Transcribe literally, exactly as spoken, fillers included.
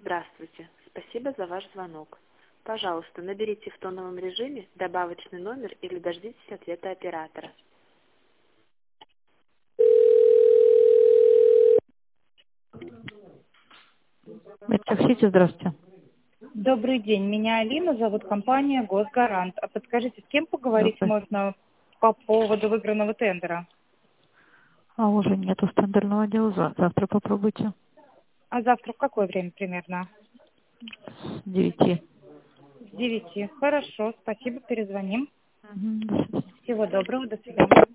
Здравствуйте. Спасибо за ваш звонок. Пожалуйста, наберите в тоновом режиме добавочный номер или дождитесь ответа оператора. Медтехсити, здравствуйте. Добрый день, меня Алина, зовут компания «Госгарант». А подскажите, с кем поговорить Здравствуйте. можно по поводу выигранного тендера? А уже нету тендерного дела. За- Завтра попробуйте. А завтра в какое время примерно? С девяти. С девяти. Хорошо, спасибо, перезвоним. Мгм, до свидания. Всего доброго, до свидания.